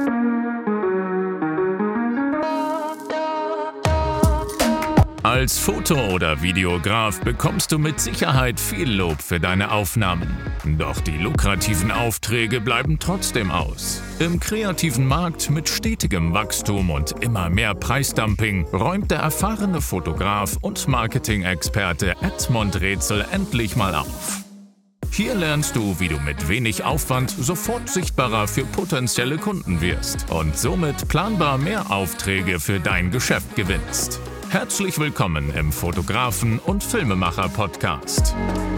Als Foto- oder Videograf bekommst du mit Sicherheit viel Lob für deine Aufnahmen. Doch die lukrativen Aufträge bleiben trotzdem aus. Im kreativen Markt mit stetigem Wachstum und immer mehr Preisdumping räumt der erfahrene Fotograf und Marketing-Experte Edmund Rätsel endlich mal auf. Hier lernst du, wie du mit wenig Aufwand sofort sichtbarer für potenzielle Kunden wirst und somit planbar mehr Aufträge für dein Geschäft gewinnst. Herzlich willkommen im Fotografen- und Filmemacher-Podcast.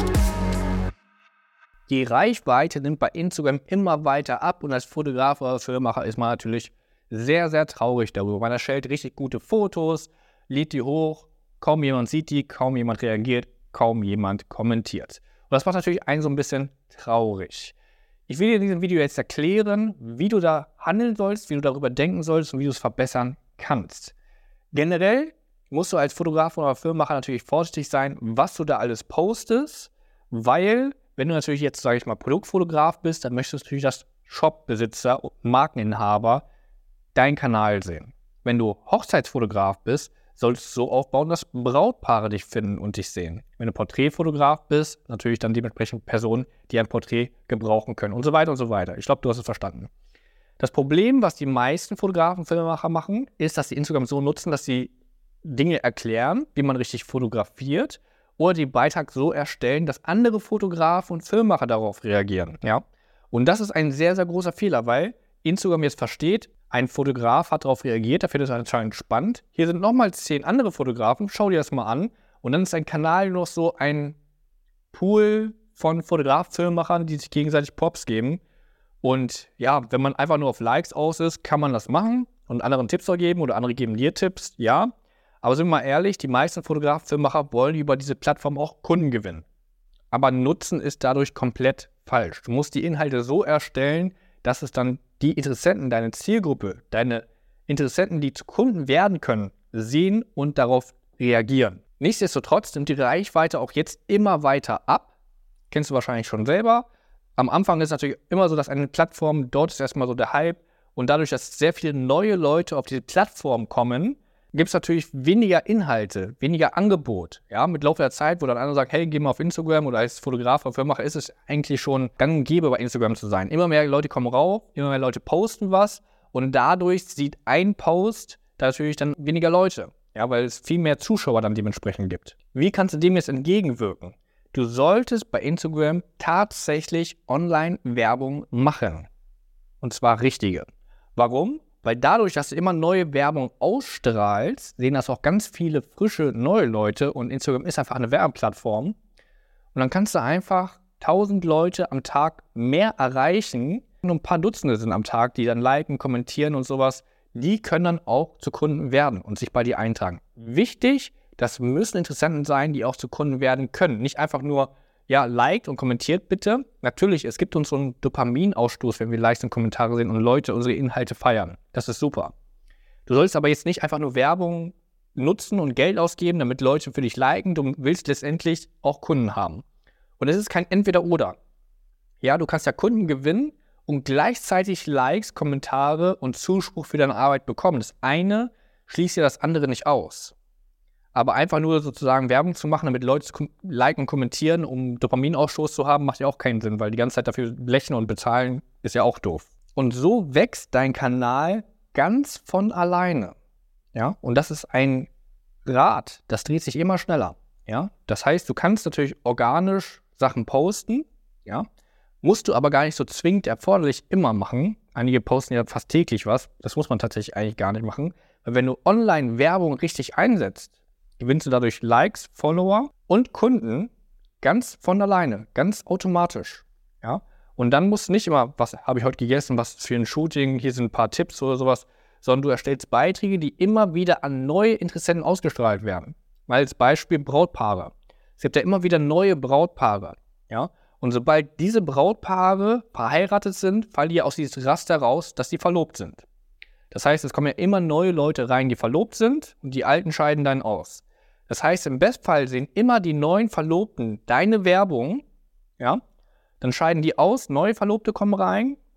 Die Reichweite nimmt bei Instagram immer weiter ab und als Fotograf oder Filmemacher ist man natürlich sehr, sehr traurig darüber. Man erstellt richtig gute Fotos, lädt die hoch, kaum jemand sieht die, kaum jemand reagiert, kaum jemand kommentiert. Und das macht natürlich einen so ein bisschen traurig. Ich will dir in diesem Video jetzt erklären, wie du da handeln sollst, wie du darüber denken sollst und wie du es verbessern kannst. Generell musst du als Fotograf oder Filmemacher natürlich vorsichtig sein, was du da alles postest, weil, wenn du natürlich jetzt, sage ich mal, Produktfotograf bist, dann möchtest du natürlich, dass Shopbesitzer und Markeninhaber deinen Kanal sehen. Wenn du Hochzeitsfotograf bist, solltest du so aufbauen, dass Brautpaare dich finden und dich sehen. Wenn du Porträtfotograf bist, natürlich dann dementsprechend Personen, die ein Porträt gebrauchen können und so weiter und so weiter. Ich glaube, du hast es verstanden. Das Problem, was die meisten Fotografen und Filmemacher machen, ist, dass sie Instagram so nutzen, dass sie Dinge erklären, wie man richtig fotografiert oder den Beitrag so erstellen, dass andere Fotografen und Filmemacher darauf reagieren. Ja? Und das ist ein sehr, sehr großer Fehler, weil Instagram jetzt versteht, ein Fotograf hat darauf reagiert, der findet es anscheinend spannend. Hier sind nochmal 10 andere Fotografen, schau dir das mal an. Und dann ist dein Kanal noch so ein Pool von Fotograf-Filmemachern, die sich gegenseitig Props geben. Und ja, wenn man einfach nur auf Likes aus ist, kann man das machen und anderen Tipps geben oder andere geben dir Tipps, ja. Aber sind wir mal ehrlich, die meisten Fotografen, Filmemacher wollen über diese Plattform auch Kunden gewinnen. Aber Nutzen ist dadurch komplett falsch. Du musst die Inhalte so erstellen, dass es dann die Interessenten, deine Zielgruppe, deine Interessenten, die zu Kunden werden können, sehen und darauf reagieren. Nichtsdestotrotz nimmt die Reichweite auch jetzt immer weiter ab. Kennst du wahrscheinlich schon selber. Am Anfang ist es natürlich immer so, dass eine Plattform, dort ist erstmal so der Hype. Und dadurch, dass sehr viele neue Leute auf diese Plattform kommen, gibt es natürlich weniger Inhalte, weniger Angebot. Ja, mit Laufe der Zeit, wo dann einer sagt, hey, geh mal auf Instagram oder als Fotograf oder Filmemacher ist es eigentlich schon gang und gäbe, bei Instagram zu sein. Immer mehr Leute kommen rauf, immer mehr Leute posten was und dadurch sieht ein Post da natürlich dann weniger Leute. Ja, weil es viel mehr Zuschauer dann dementsprechend gibt. Wie kannst du dem jetzt entgegenwirken? Du solltest bei Instagram tatsächlich Online-Werbung machen. Und zwar richtige. Warum? Weil dadurch, dass du immer neue Werbung ausstrahlst, sehen das auch ganz viele frische, neue Leute und Instagram ist einfach eine Werbeplattform. Und dann kannst du einfach 1000 Leute am Tag mehr erreichen. Nur ein paar Dutzende sind am Tag, die dann liken, kommentieren und sowas. Die können dann auch zu Kunden werden und sich bei dir eintragen. Wichtig, das müssen Interessenten sein, die auch zu Kunden werden können. Nicht einfach nur, ja, liked und kommentiert bitte. Natürlich, es gibt uns so einen Dopaminausstoß, wenn wir Likes und Kommentare sehen und Leute unsere Inhalte feiern. Das ist super. Du sollst aber jetzt nicht einfach nur Werbung nutzen und Geld ausgeben, damit Leute für dich liken. Du willst letztendlich auch Kunden haben. Und es ist kein Entweder-Oder. Ja, du kannst ja Kunden gewinnen und gleichzeitig Likes, Kommentare und Zuspruch für deine Arbeit bekommen. Das eine schließt ja das andere nicht aus. Aber einfach nur sozusagen Werbung zu machen, damit Leute liken und kommentieren, um Dopaminausstoß zu haben, macht ja auch keinen Sinn, weil die ganze Zeit dafür blechen und bezahlen, ist ja auch doof. Und so wächst dein Kanal ganz von alleine. Ja? Und das ist ein Rad, das dreht sich immer schneller. Ja? Das heißt, du kannst natürlich organisch Sachen posten, ja? Musst du aber gar nicht so zwingend erforderlich immer machen. Einige posten ja fast täglich was, das muss man tatsächlich eigentlich gar nicht machen. Weil wenn du Online-Werbung richtig einsetzt, gewinnst du dadurch Likes, Follower und Kunden ganz von alleine, ganz automatisch. Ja? Und dann musst du nicht immer, was habe ich heute gegessen, was für ein Shooting, hier sind ein paar Tipps oder sowas, sondern du erstellst Beiträge, die immer wieder an neue Interessenten ausgestrahlt werden. Mal als Beispiel Brautpaare. Es gibt ja immer wieder neue Brautpaare. Ja? Und sobald diese Brautpaare verheiratet sind, fallen die aus diesem Raster raus, dass sie verlobt sind. Das heißt, es kommen ja immer neue Leute rein, die verlobt sind und die Alten scheiden dann aus. Das heißt, im Bestfall sehen immer die neuen Verlobten deine Werbung, ja, dann scheiden die aus, neue Verlobte kommen rein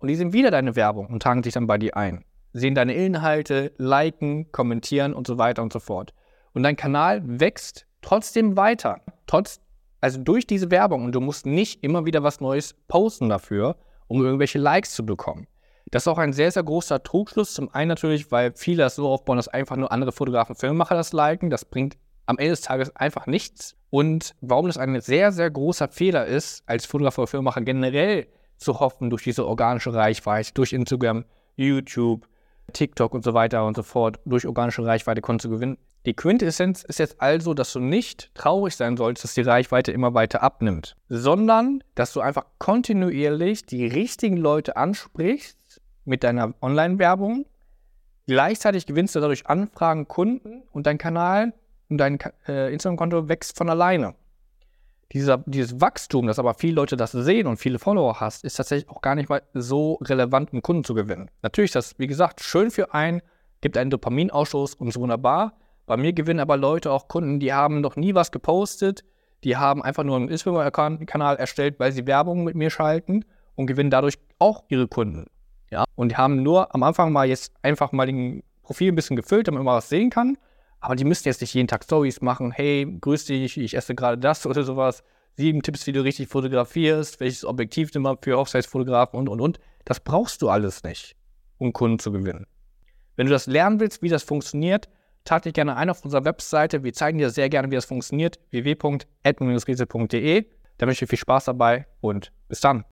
und die sehen wieder deine Werbung und tragen sich dann bei dir ein. Sehen deine Inhalte, liken, kommentieren und so weiter und so fort. Und dein Kanal wächst trotzdem weiter. Also durch diese Werbung. Und du musst nicht immer wieder was Neues posten dafür, um irgendwelche Likes zu bekommen. Das ist auch ein sehr, sehr großer Trugschluss. Zum einen natürlich, weil viele das so aufbauen, dass einfach nur andere Fotografen, Filmemacher das liken. Das bringt am Ende des Tages einfach nichts. Und warum das ein sehr, sehr großer Fehler ist, als Fotograf oder Filmemacher generell zu hoffen, durch diese organische Reichweite, durch Instagram, YouTube, TikTok und so weiter und so fort, durch organische Reichweite Kunden zu gewinnen. Die Quintessenz ist jetzt also, dass du nicht traurig sein solltest, dass die Reichweite immer weiter abnimmt, sondern dass du einfach kontinuierlich die richtigen Leute ansprichst mit deiner Online-Werbung. Gleichzeitig gewinnst du dadurch Anfragen, Kunden und dein Kanal und dein Instagram-Konto wächst von alleine. Dieses Wachstum, dass aber viele Leute das sehen und viele Follower hast, ist tatsächlich auch gar nicht mal so relevant, einen Kunden zu gewinnen. Natürlich ist das, wie gesagt, schön für einen, gibt einen Dopaminausstoß und so wunderbar. Bei mir gewinnen aber Leute auch Kunden, die haben noch nie was gepostet, die haben einfach nur einen Instagram-Kanal erstellt, weil sie Werbung mit mir schalten und gewinnen dadurch auch ihre Kunden. Ja? Und die haben nur am Anfang mal jetzt einfach mal den Profil ein bisschen gefüllt, damit man was sehen kann. Aber die müssen jetzt nicht jeden Tag Stories machen. Hey, grüß dich, ich esse gerade das oder sowas. 7 Tipps, wie du richtig fotografierst, welches Objektiv nimm mal für Hochzeitsfotografen und. Das brauchst du alles nicht, um Kunden zu gewinnen. Wenn du das lernen willst, wie das funktioniert, trag dich gerne ein auf unserer Webseite. Wir zeigen dir sehr gerne, wie das funktioniert. www.edmund-riese.de. Da wünsche ich dir viel Spaß dabei und bis dann.